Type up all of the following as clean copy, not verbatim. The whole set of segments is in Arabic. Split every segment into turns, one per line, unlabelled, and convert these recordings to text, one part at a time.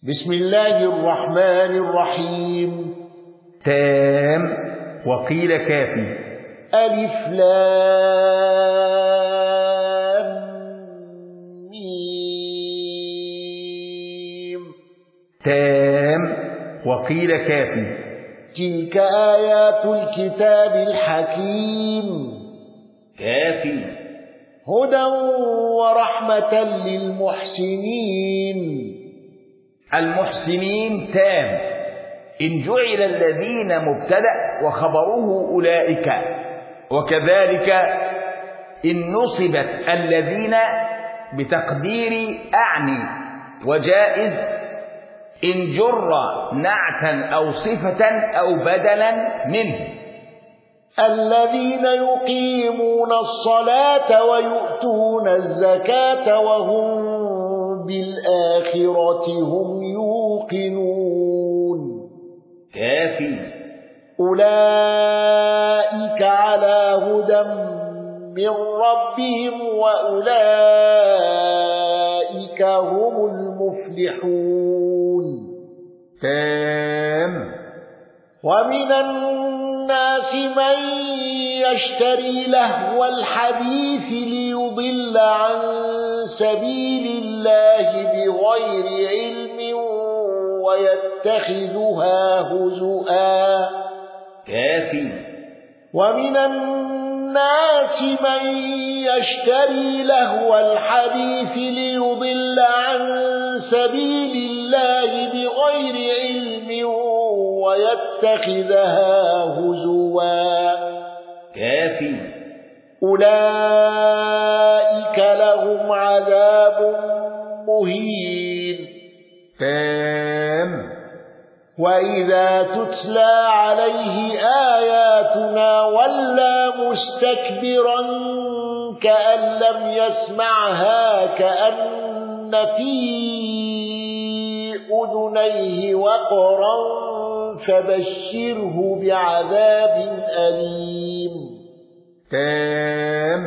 بسم الله الرحمن الرحيم.
تام وقيل كافي.
ألف لام ميم.
تام وقيل كافي.
تلك آيات الكتاب الحكيم.
كافي.
هدى ورحمة للمحسنين.
المحسنين تام إن جعل الذين مبتدأ وخبره أولئك، وكذلك إن نصبت الذين بتقدير أعني، وجائز إن جر نعتا أو صفة أو بدلا منه.
الذين يقيمون الصلاة ويؤتون الزكاة وهم بالآخرة هم يوقنون.
كافي.
أولئك على هدى من ربهم وأولئك هم المفلحون.
تام.
ومن الناس من يشتري لهو الحديث ليضل عن سبيل الله بغير علم ويتخذها هزؤا.
كافي.
ومن الناس من يشتري لهو الحديث ليضل عن سبيل الله بغير علم ويتخذها هزوا.
كافي.
أولئك لهم عذاب مهين.
تام.
وإذا تتلى عليه آياتنا ولى مستكبرا كأن لم يسمعها كأن في أذنيه وقرا فبشره بعذاب أليم.
تام.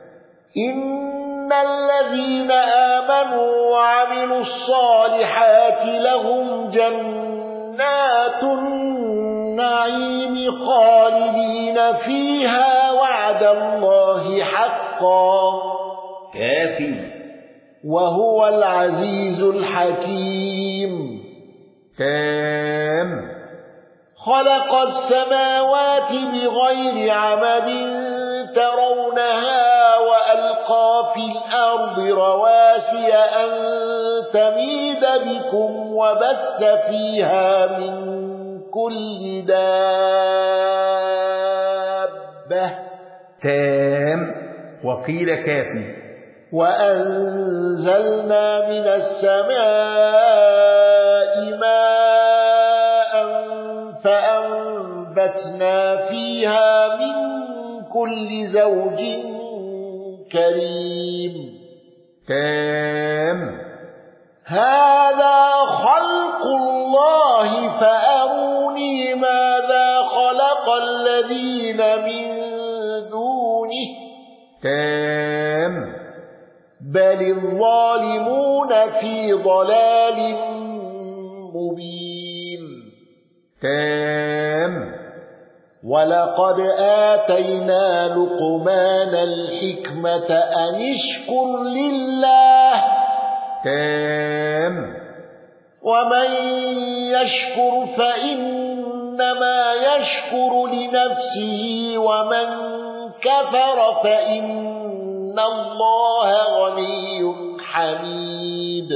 إن الذين آمنوا وعملوا الصالحات لهم جنات النعيم خالدين فيها وعد الله حقا.
كافي.
وهو العزيز الحكيم.
تام.
خلق السماوات بغير عمد ترونها وألقى في الأرض رواسي أن تميد بكم وبث فيها من كل دابة.
تام وقيل كافي.
وأنزلنا من السماء ماء فأنبتنا فيها من كل زوج كريم.
تام.
هذا خلق الله فأروني ماذا خلق الذين من دونه.
تام.
بل الظالمون في ضلال مبين.
تام.
ولقد آتينا لقمان الحكمة أن اشكر لله.
تام.
ومن يشكر فإنما يشكر لنفسه ومن كفر فإن الله غني حميد.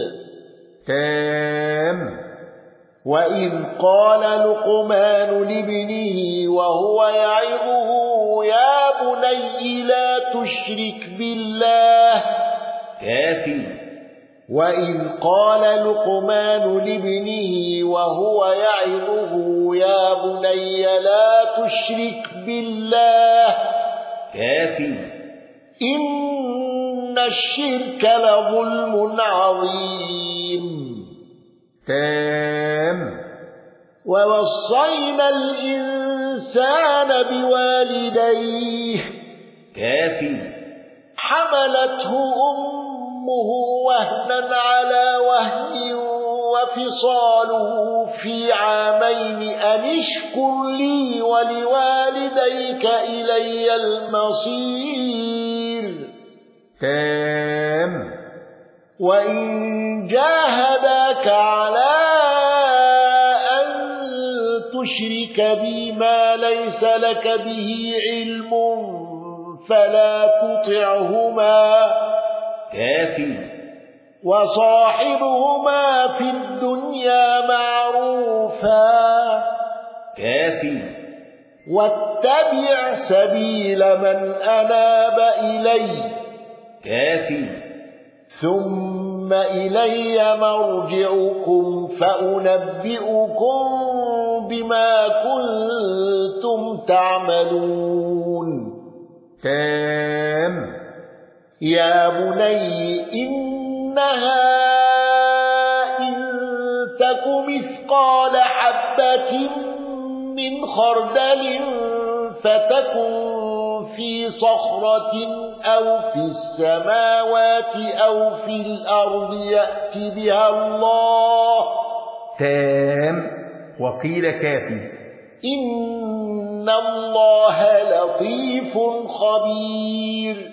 تام.
وإذ قال لقمان لابنه وهو يعظه يا بني لا تشرك بالله.
كافي.
وإذ قال لقمان لابنه وهو يعظه يا بني لا تشرك بالله.
كافي.
إن الشرك لظلم عظيم.
تام.
ووصينا الإنسان بوالديه.
كافي.
حملته أمه وهنا على وهن وفصاله في عامين أن اشكر لي ولوالديك إلي المصير.
تام.
وإن جاهداك على أن تشرك بي ما ليس لك به علم فلا تطعهما.
كافي.
وصاحبهما في الدنيا معروفا.
كافي.
واتبع سبيل من أناب إلي.
كافي.
ثم إلي مرجعكم فأنبئكم بما كنتم تعملون.
تام.
يا بني إنها إن تك مثقال حبة من خردل فتكن في صخرة أو في السماوات أو في الأرض يأت بها الله.
تام. وقيل كافي.
إن الله لطيف خبير.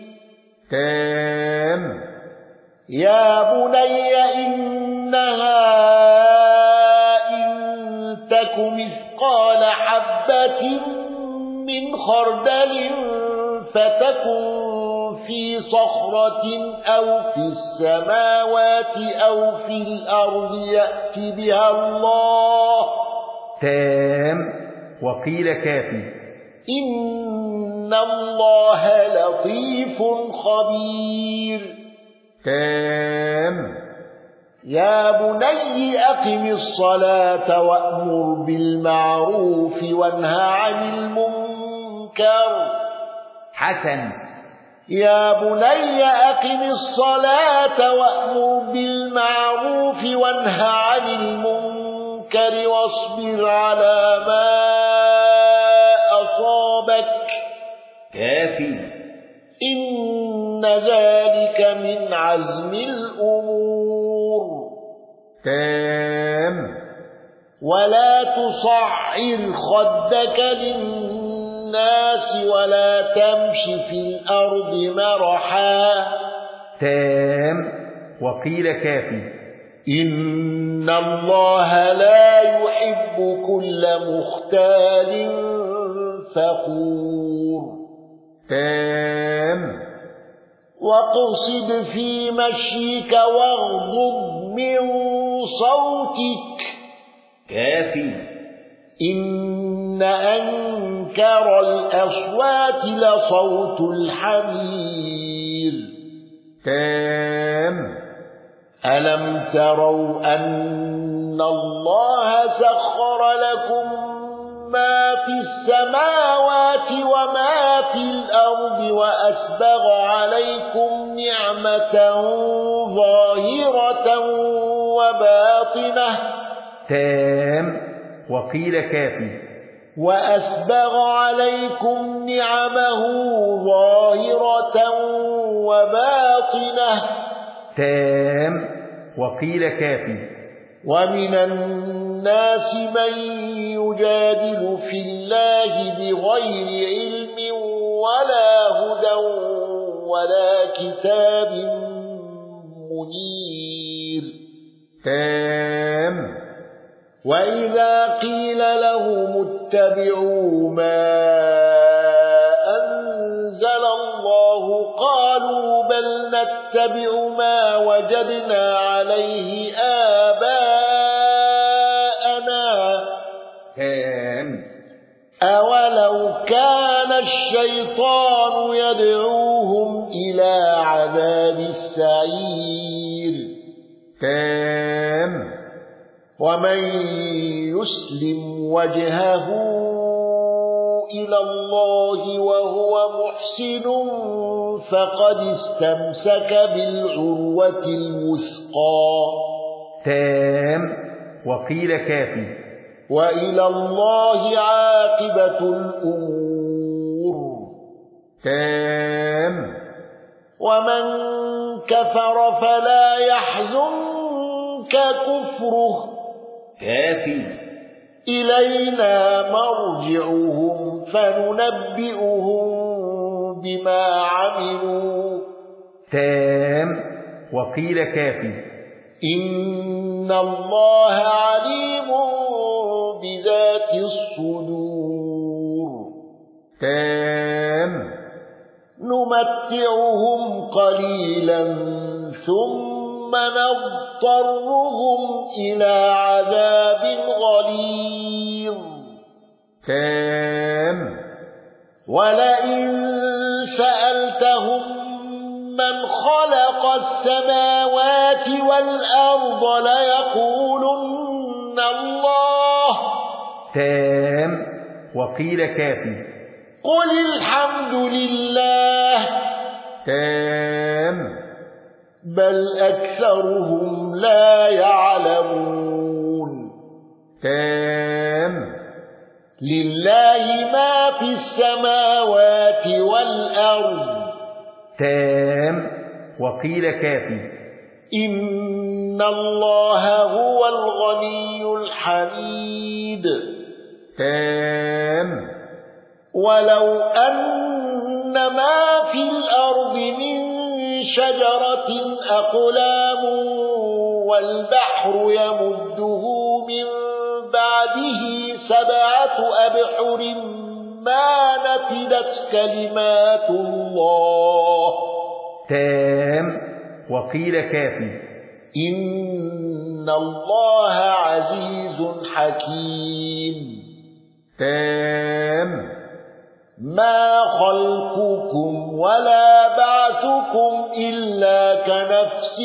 تام.
يا بني إنها إن تك مثقال حبة من خردل فتكن في صخرة أو في السماوات أو في الأرض يأت بها الله.
تام. وقيل كافي.
إن الله لطيف خبير.
تام.
يا بني أقم الصلاة وأمر بالمعروف وانهى عن المنكر.
حسن.
يا بني أقم الصلاة وأمر بالمعروف وانهى عن المنكر واصبر على ما أصابك.
كافي.
إن ذلك من عزم الأمور.
تام.
ولا تصعر خدك للناس ولا تمش في الأرض مرحا.
تام. وقيل كافي.
إن الله لا يحب كل مختال فخور.
تام.
واقصد في مشيك واغضض من صوتك.
كافي.
إن أنكر الأصوات لصوت الحمير.
تام.
ألم تروا أن الله سخر لكم ما في السماوات وما في الأرض وأسبغ عليكم نعمة ظاهرة وباطنة.
تام. وقيل كافي.
وأسبغ عليكم نعمه ظاهرة وباطنة.
تام. وقيل كافي.
ومن الناس من يجادل في الله بغير علم ولا هدى ولا كتاب منير.
تام.
وإذا قيل لهم اتبعوا ما أنزل الله قالوا بل نتبع ما وجدنا عليه آباءنا. أولو كان الشيطان يدعوهم إلى عذاب السعير. ومن يسلم وجهه إلى الله وهو محسن فقد استمسك بالعروة الوثقى.
وقيل كافي.
وإلى الله عاقبة الأمور. ومن كفر فلا يحزنك كفره
كافي
إلينا مرجعهم فننبئهم بما عملوا
تام وقيل كافي
إن الله عليم بذات الصدور
تام
نمتعهم قليلا ثم نضطرهم إلى عذاب غليظ
تام
ولئن سألتهم من خلق السماوات والأرض ليقولن الله
تام وقيل كافي
قل الحمد لله
تام
بل أكثرهم لا يعلمون
تام
لله ما في السماوات والأرض
تام وقيل كافي
إن الله هو الغني الحميد
تام
ولو أن ما في الأرض من شجرة أقلام والبحر يمده من بعده 7 أبحر ما نفدت كلمات الله
تام وقيل كافي
إن الله عزيز حكيم
تام
ما خلقكم ولا بعثكم إلا كنفس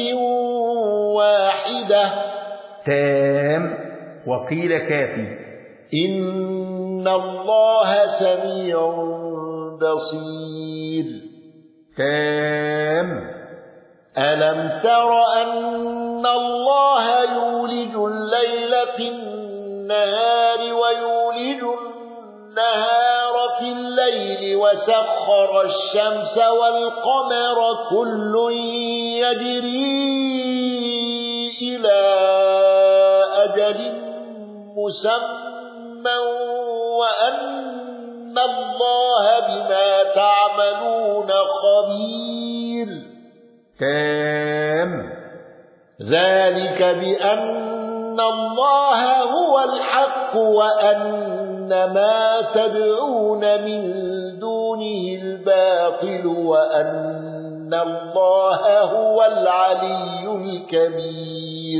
واحدة
تام وقيل كافي
إن الله سميع بصير
تام
ألم تر أن الله يولج الليل في النهار ويولج النهار في الليل وسخر الشمس والقمر كل يجري إلى أجل مسمى وأن الله بما تعملون خبير
تام
ذلك بأن الله هو الحق وأن ما تدعون من دونه الباطل وأن الله هو العلي الكبير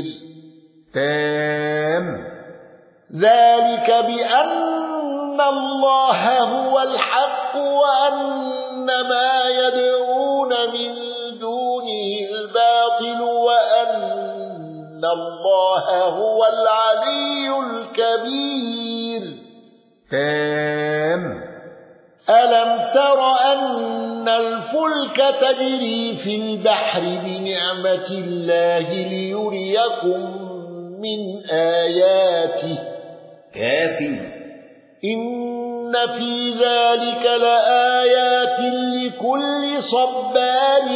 تام
ذلك بأن الله هو الحق وأن ما يدعون من دونه الباطل وأن الله هو العلي الكبير
تام
ألم تر أن الفلك تجري في البحر بنعمة الله ليريكم من آياته
كافي
إن في ذلك لآيات لكل صبار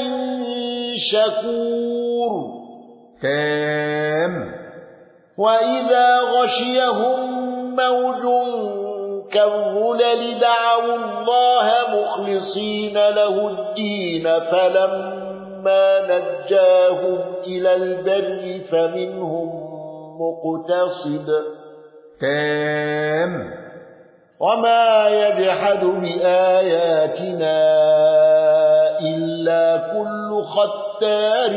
شكور
تام
وإذا غشيهم موج كالظلل دعوا الله مخلصين له الدين فلما نجاهم إلى البر فمنهم مقتصد
تام
وما يجحد بآياتنا إلا كل ختار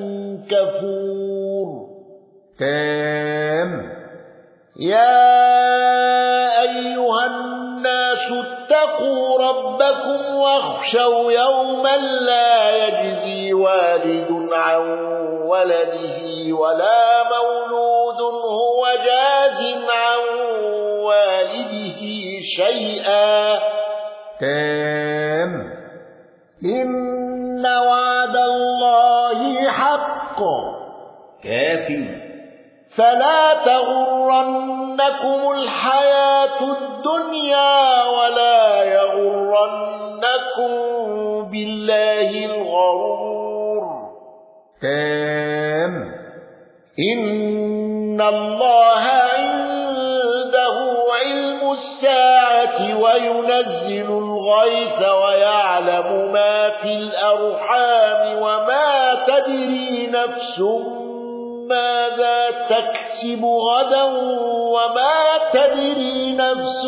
كفور
تام
يا أيها الناس اتقوا ربكم واخشوا يوما لا يجزي والد عن ولده ولا مولود هو جاز عن والده شيئا
تام
إن وعد الله حق
كافي
فلا تغرنكم الحياة الدنيا ولا يغرنكم بالله الغرور
تام
إن الله عنده علم الساعة وينزل الغيث ويعلم ما في الأرحام وما تدري نفس ماذا تكسب غدا وما تدري نفس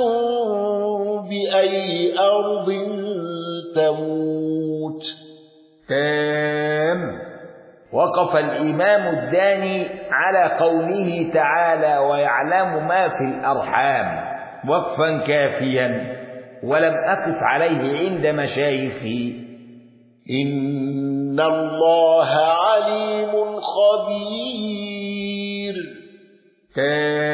بأي أرض تموت.
تام. وقف الإمام الداني على قوله تعالى ويعلم ما في الأرحام وقفا كافيا، ولم أقف عليه عند مشايخي.
إن الله عليم خبير.
تام.